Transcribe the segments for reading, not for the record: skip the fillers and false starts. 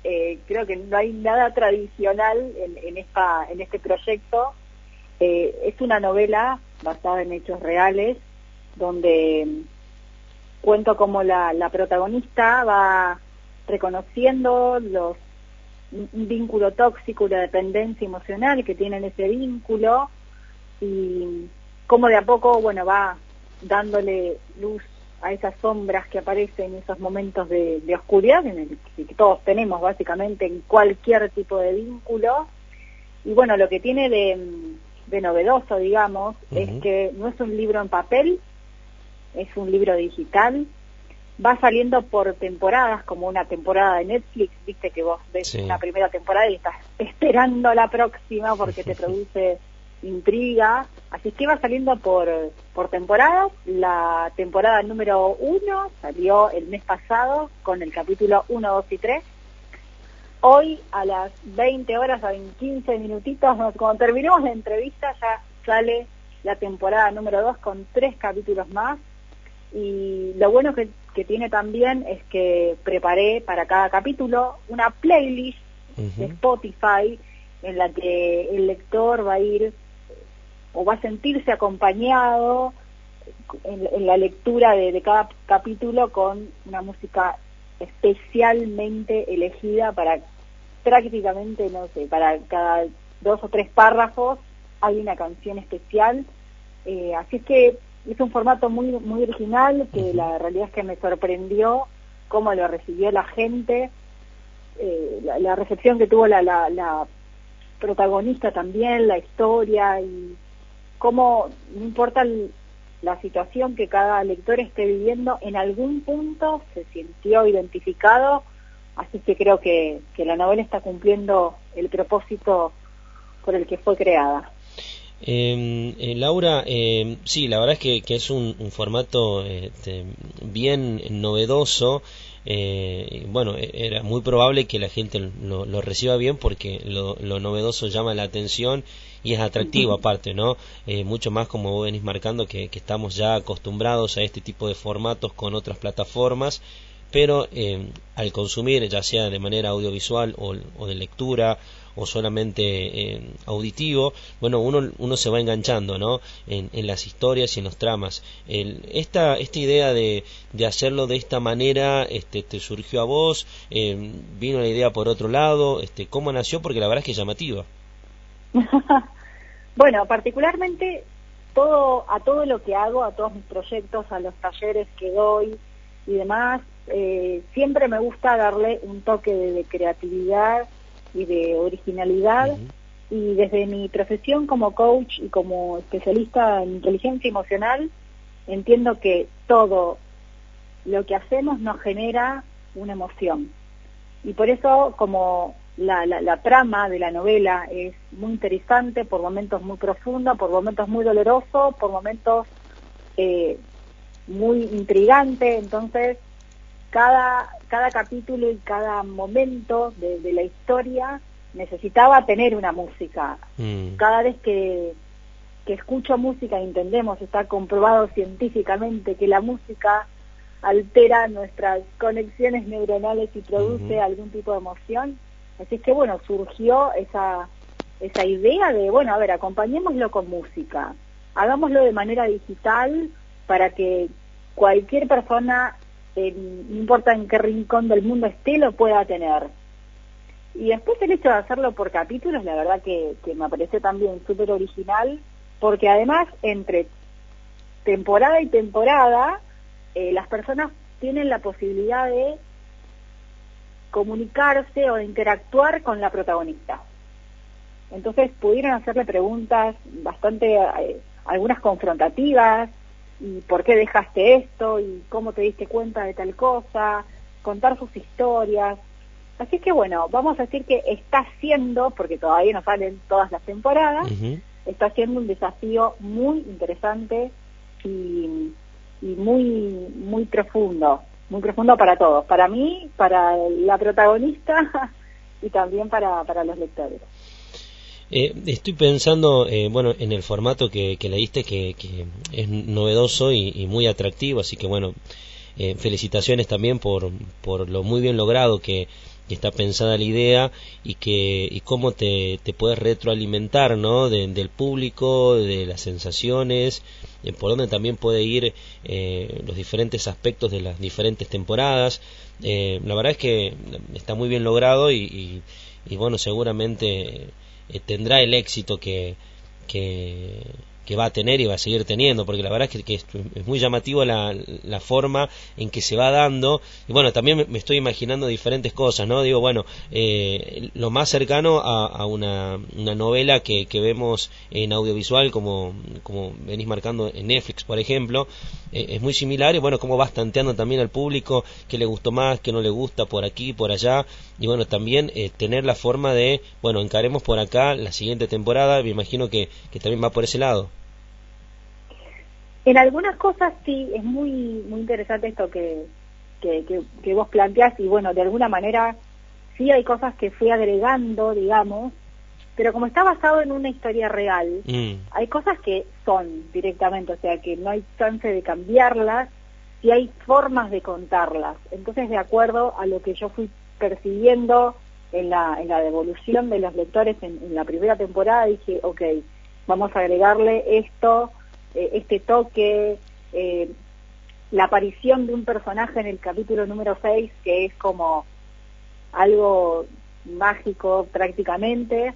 creo que no hay nada tradicional en este proyecto. Es una novela basada en hechos reales, donde cuento cómo la protagonista va reconociendo un vínculo tóxico, la dependencia emocional que tiene en ese vínculo, y cómo de a poco, bueno, va dándole luz a esas sombras que aparecen en esos momentos de oscuridad en el que todos tenemos básicamente en cualquier tipo de vínculo. Y bueno, lo que tiene de novedoso, digamos, es que no es un libro en papel, es un libro digital. Va saliendo por temporadas, como una temporada de Netflix, viste que vos ves una primera temporada y estás esperando la próxima porque te produce intriga. Así que va saliendo por temporadas. La temporada número 1 salió el mes pasado con el capítulo 1, 2 y 3. Hoy a las 20 horas, en 15 minutitos, cuando terminemos la entrevista, ya sale la temporada número 2 con 3 capítulos más. Y lo bueno que tiene también es que preparé para cada capítulo una playlist de Spotify en la que el lector va a ir o va a sentirse acompañado en la lectura de cada capítulo con una música especialmente elegida para prácticamente, no sé, para cada 2 o 3 párrafos hay una canción especial. Así es que es un formato muy muy original, que la realidad es que me sorprendió cómo lo recibió la gente, la recepción que tuvo la protagonista también, la historia, y cómo, no importa la situación que cada lector esté viviendo, en algún punto se sintió identificado. Así que creo que la novela está cumpliendo el propósito por el que fue creada. Laura, sí, la verdad es que es un formato bien novedoso. Bueno, era muy probable que la gente lo reciba bien, porque lo novedoso llama la atención y es atractivo aparte, ¿no? Mucho más, como vos venís marcando, que estamos ya acostumbrados a este tipo de formatos con otras plataformas, pero al consumir, ya sea de manera audiovisual o de lectura o solamente auditivo, bueno, uno se va enganchando, ¿no? En las historias y en los tramas. Esta idea de hacerlo de esta manera, te surgió a vos, vino la idea por otro lado, ¿cómo nació? Porque la verdad es que es llamativa. Bueno, particularmente a todo lo que hago, a todos mis proyectos, a los talleres que doy y demás, siempre me gusta darle un toque de creatividad y de originalidad. Y desde mi profesión como coach y como especialista en inteligencia emocional, entiendo que todo lo que hacemos nos genera una emoción. Y por eso, como la trama de la novela es muy interesante, por momentos muy profunda, por momentos muy doloroso, por momentos muy intrigante, entonces cada capítulo y cada momento de la historia necesitaba tener una música. Cada vez que escucho música, entendemos, está comprobado científicamente que la música altera nuestras conexiones neuronales y produce algún tipo de emoción. Así es que, bueno, surgió esa idea de, bueno, a ver, acompañémoslo con música, hagámoslo de manera digital para que cualquier persona, no importa en qué rincón del mundo esté, lo pueda tener. Y después el hecho de hacerlo por capítulos, la verdad que me pareció también súper original, porque además entre temporada y temporada las personas tienen la posibilidad de comunicarse o de interactuar con la protagonista. Entonces pudieron hacerle preguntas bastante, algunas confrontativas, y por qué dejaste esto, y cómo te diste cuenta de tal cosa, contar sus historias. Así que bueno, vamos a decir que está siendo, porque todavía no salen todas las temporadas, está siendo un desafío muy interesante y muy profundo para todos, para mí, para la protagonista y también para los lectores. Estoy pensando, bueno, en el formato que le diste, que es novedoso y muy atractivo, así que bueno, felicitaciones también por lo muy bien logrado que está pensada la idea y cómo te puedes retroalimentar, ¿no? Del público, de las sensaciones, por donde también puede ir los diferentes aspectos de las diferentes temporadas. La verdad es que está muy bien logrado y bueno, seguramente tendrá el éxito que va a tener y va a seguir teniendo, porque la verdad es que es muy llamativo la forma en que se va dando. Y bueno, también me estoy imaginando diferentes cosas, ¿no? Digo, bueno, lo más cercano a una novela que vemos en audiovisual, como venís marcando en Netflix, por ejemplo, es muy similar. Y bueno, cómo vas tanteando también al público, qué le gustó más, qué no le gusta, por aquí, por allá. Y bueno, también tener la forma de, bueno, encaremos por acá la siguiente temporada. Me imagino que también va por ese lado. En algunas cosas sí, es muy interesante esto que vos planteás, y bueno, de alguna manera sí hay cosas que fui agregando, digamos, pero como está basado en una historia real, hay cosas que son directamente, o sea que no hay chance de cambiarlas, y hay formas de contarlas. Entonces, de acuerdo a lo que yo fui percibiendo en la devolución de los lectores en la primera temporada, dije, ok, vamos a agregarle esto, este toque, la aparición de un personaje en el capítulo número 6 que es como algo mágico prácticamente,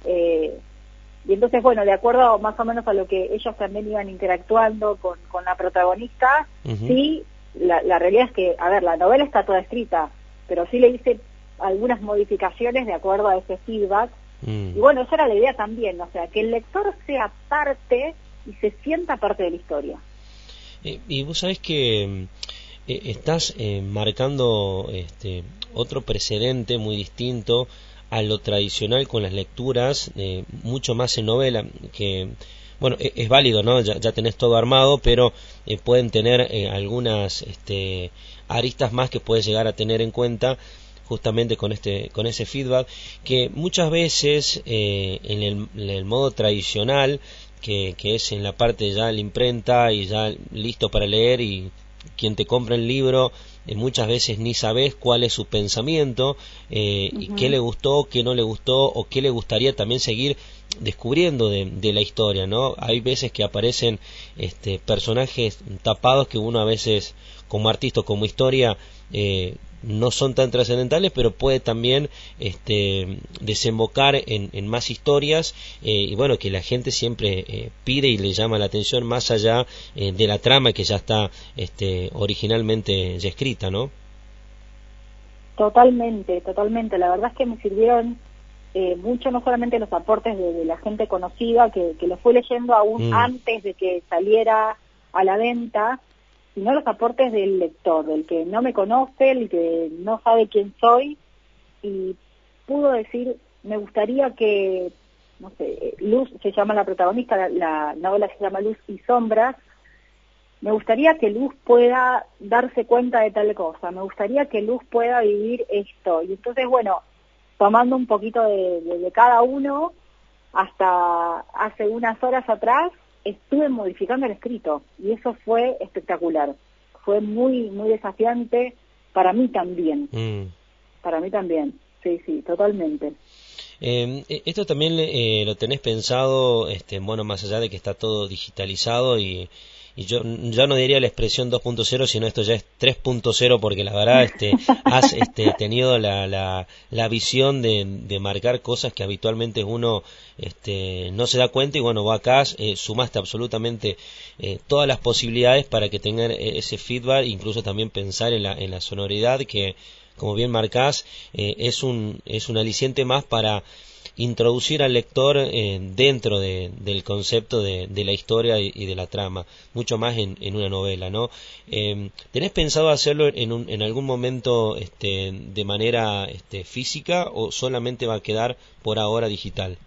y entonces bueno, de acuerdo más o menos a lo que ellos también iban interactuando con la protagonista, sí, la realidad es que, a ver, la novela está toda escrita, pero sí le hice algunas modificaciones de acuerdo a ese feedback, y bueno, esa era la idea también, o sea, que el lector sea parte y se sienta parte de la historia. Y vos sabés que estás marcando otro precedente muy distinto a lo tradicional con las lecturas, mucho más en novela, que bueno, es válido, ¿no? Ya tenés todo armado, pero pueden tener algunas aristas más que puedes llegar a tener en cuenta justamente con ese feedback, que muchas veces en el modo tradicional, que es en la parte ya la imprenta y ya listo para leer, y quien te compra el libro muchas veces ni sabes cuál es su pensamiento, y qué le gustó, qué no le gustó, o qué le gustaría también seguir descubriendo de la historia, ¿no? Hay veces que aparecen personajes tapados que uno a veces como artista o como historia no son tan trascendentales, pero puede también desembocar en más historias, y bueno, que la gente siempre pide y le llama la atención más allá de la trama que ya está originalmente ya escrita, ¿no? Totalmente, la verdad es que me sirvieron mucho, no solamente los aportes de la gente conocida, que lo fui leyendo aún antes de que saliera a la venta, sino los aportes del lector, del que no me conoce, el que no sabe quién soy, y pudo decir, me gustaría que, no sé, Luz se llama la protagonista, la novela se llama Luz y Sombras, me gustaría que Luz pueda darse cuenta de tal cosa, me gustaría que Luz pueda vivir esto, y entonces, bueno, tomando un poquito de cada uno, hasta hace unas horas atrás, estuve modificando el escrito y eso fue espectacular, fue muy desafiante para mí también, sí, totalmente. Esto también lo tenés pensado, bueno, más allá de que está todo digitalizado y yo ya no diría la expresión 2.0, sino esto ya es 3.0, porque la verdad has tenido la visión de marcar cosas que habitualmente uno no se da cuenta, y bueno, vos acá sumaste absolutamente todas las posibilidades para que tengan ese feedback, incluso también pensar en la sonoridad, que como bien marcás, es un aliciente más para introducir al lector dentro del concepto de la historia y de la trama, mucho más en una novela, ¿no? ¿Tenés pensado hacerlo en algún momento de manera física, o solamente va a quedar por ahora digital?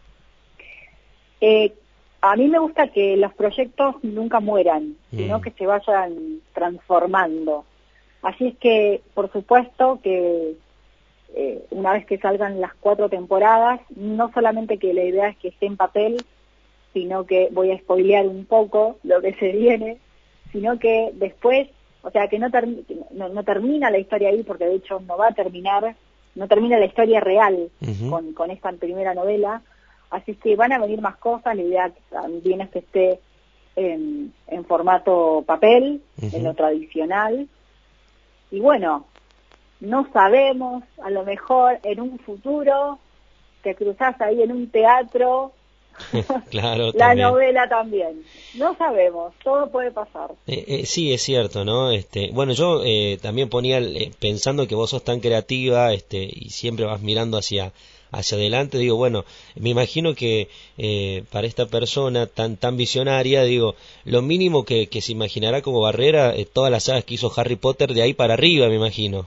A mí me gusta que los proyectos nunca mueran, sino que se vayan transformando. Así es que, por supuesto, que una vez que salgan las 4 temporadas, no solamente que la idea es que esté en papel, sino que voy a spoilear un poco lo que se viene, sino que después, o sea, que no termina la historia ahí, porque de hecho no va a terminar, no termina la historia real Uh-huh. con esta primera novela, así que van a venir más cosas. La idea también es que esté en formato papel, Uh-huh. en lo tradicional, y bueno, no sabemos, a lo mejor en un futuro te cruzás ahí en un teatro, Claro, la también. novela también, no sabemos, todo puede pasar. Sí, es cierto, ¿no? Bueno, yo también ponía, pensando que vos sos tan creativa, y siempre vas mirando hacia adelante, digo, bueno, me imagino que para esta persona tan visionaria, digo, lo mínimo que se imaginará como barrera, todas las sagas que hizo Harry Potter de ahí para arriba, me imagino.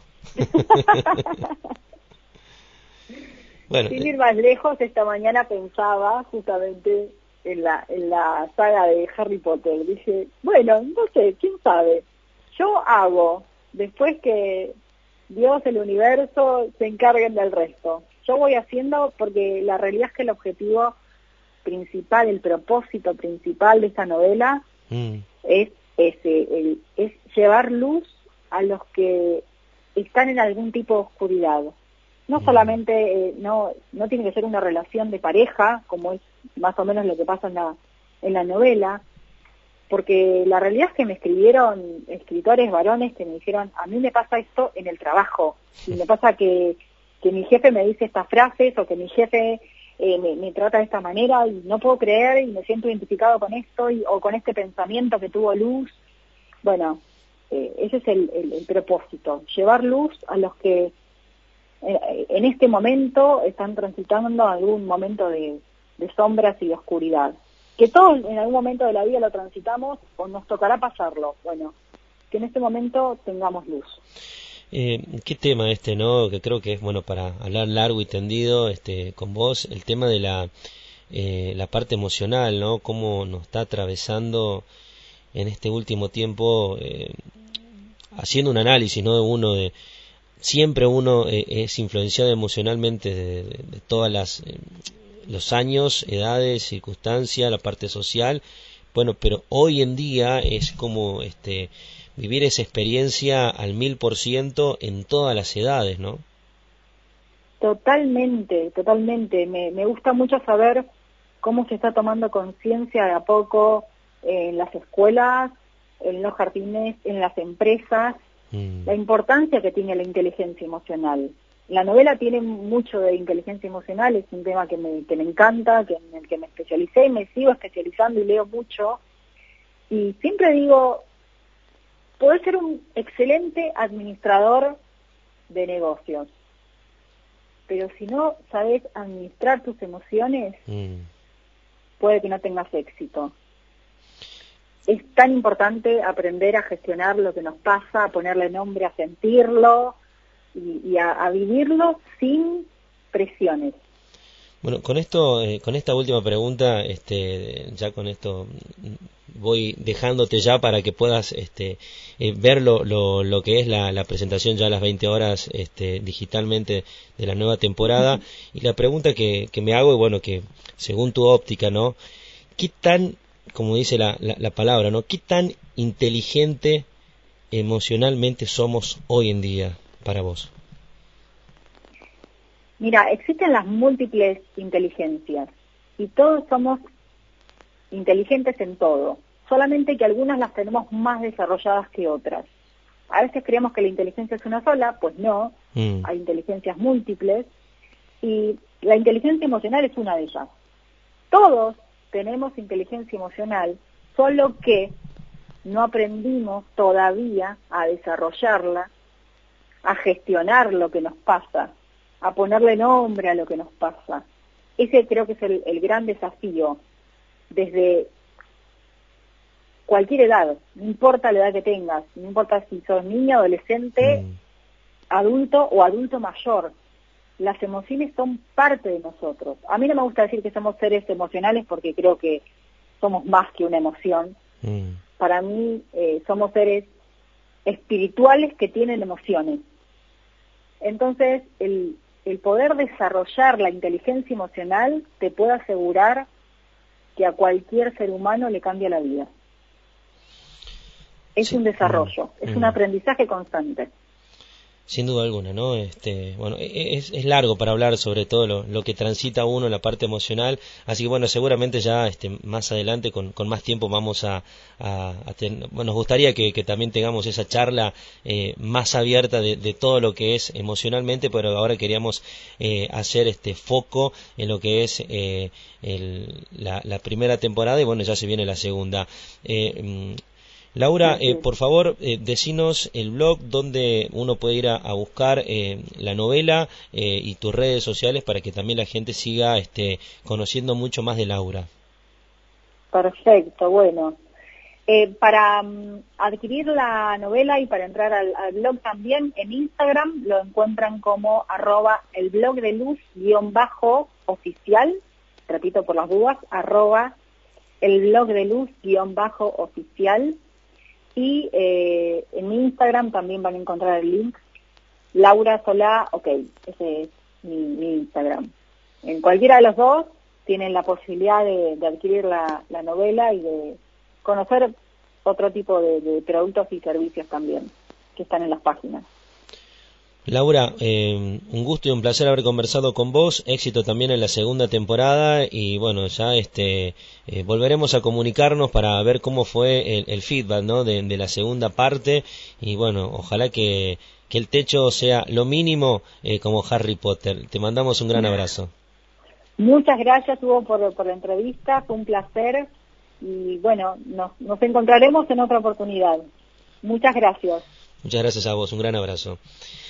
Bueno, Sin ir más lejos, esta mañana pensaba justamente en la saga de Harry Potter. Dije, bueno, no sé, quién sabe. Yo hago, después que Dios, el universo, se encarguen del resto. Yo voy haciendo porque la realidad es que el objetivo principal, el propósito principal de esta novela mm, es es llevar luz a los que están en algún tipo de oscuridad. No mm, solamente, no tiene que ser una relación de pareja, como es más o menos lo que pasa en la novela, porque la realidad es que me escribieron escritores varones que me dijeron, a mí me pasa esto en el trabajo, y me pasa que mi jefe me dice estas frases, o que mi jefe me trata de esta manera, y no puedo creer, y me siento identificado con esto, o con este pensamiento que tuvo luz. Bueno, ese es el propósito, llevar luz a los que en este momento están transitando algún momento de sombras y de oscuridad. Que todos en algún momento de la vida lo transitamos o nos tocará pasarlo. Bueno, que en este momento tengamos luz. Qué tema ¿no? Que creo que es bueno para hablar largo y tendido, con vos, el tema de la parte emocional, ¿no? Cómo nos está atravesando en este último tiempo, haciendo un análisis, ¿no? Siempre uno es influenciado emocionalmente de todas los años, edades, circunstancias, la parte social. Bueno, pero hoy en día es como vivir esa experiencia al 1000% en todas las edades, ¿no? Totalmente, totalmente. Me gusta mucho saber cómo se está tomando conciencia de a poco en las escuelas, en los jardines, en las empresas, la importancia que tiene la inteligencia emocional. La novela tiene mucho de inteligencia emocional, es un tema que me encanta, en el que me especialicé y me sigo especializando y leo mucho. Y siempre digo, podés ser un excelente administrador de negocios, pero si no sabes administrar tus emociones, puede que no tengas éxito. Es tan importante aprender a gestionar lo que nos pasa, a ponerle nombre, a sentirlo y a vivirlo sin presiones. Bueno, con esto, con esta última pregunta, ya con esto voy dejándote ya para que puedas ver lo que es la presentación ya a las 20 horas digitalmente de la nueva temporada. Y la pregunta que me hago, y bueno, que según tu óptica, ¿no? ¿Qué tan, como dice la palabra, ¿no? ¿Qué tan inteligente emocionalmente somos hoy en día para vos? Mira, existen las múltiples inteligencias y todos somos inteligentes en todo, solamente que algunas las tenemos más desarrolladas que otras. A veces creemos que la inteligencia es una sola, pues no, hay inteligencias múltiples y la inteligencia emocional es una de ellas. Todos tenemos inteligencia emocional, solo que no aprendimos todavía a desarrollarla, a gestionar lo que nos pasa, a ponerle nombre a lo que nos pasa. Ese creo que es el gran desafío desde cualquier edad, no importa la edad que tengas, no importa si sos niño, adolescente, adulto o adulto mayor. Las emociones son parte de nosotros. A mí no me gusta decir que somos seres emocionales porque creo que somos más que una emoción. Para mí somos seres espirituales que tienen emociones. Entonces, el poder desarrollar la inteligencia emocional te puede asegurar que a cualquier ser humano le cambia la vida. Es un desarrollo, es un aprendizaje constante. Sin duda alguna, ¿no? Bueno, es largo para hablar sobre todo lo que transita uno en la parte emocional, así que bueno, seguramente ya más adelante con más tiempo vamos bueno, nos gustaría que también tengamos esa charla más abierta de todo lo que es emocionalmente, pero ahora queríamos hacer este foco en lo que es la primera temporada y bueno, ya se viene la segunda. Laura, por favor, decinos el blog donde uno puede ir a buscar la novela y tus redes sociales para que también la gente siga conociendo mucho más de Laura. Perfecto, bueno. Para adquirir la novela y para entrar al blog también, en Instagram lo encuentran como @elblogdeluz_oficial, repito por las dudas, @elblogdeluz_oficial. Y en mi Instagram también van a encontrar el link, Laura Solá, ok, ese es mi Instagram. En cualquiera de los dos tienen la posibilidad de adquirir la novela y de conocer otro tipo de productos y servicios también que están en las páginas. Laura, un gusto y un placer haber conversado con vos, éxito también en la segunda temporada y bueno, ya volveremos a comunicarnos para ver cómo fue el feedback, ¿no? de la segunda parte y bueno, ojalá que el techo sea lo mínimo como Harry Potter. Te mandamos un gran abrazo. Muchas gracias, Hugo, por la entrevista, fue un placer y bueno, nos encontraremos en otra oportunidad. Muchas gracias. Muchas gracias a vos, un gran abrazo.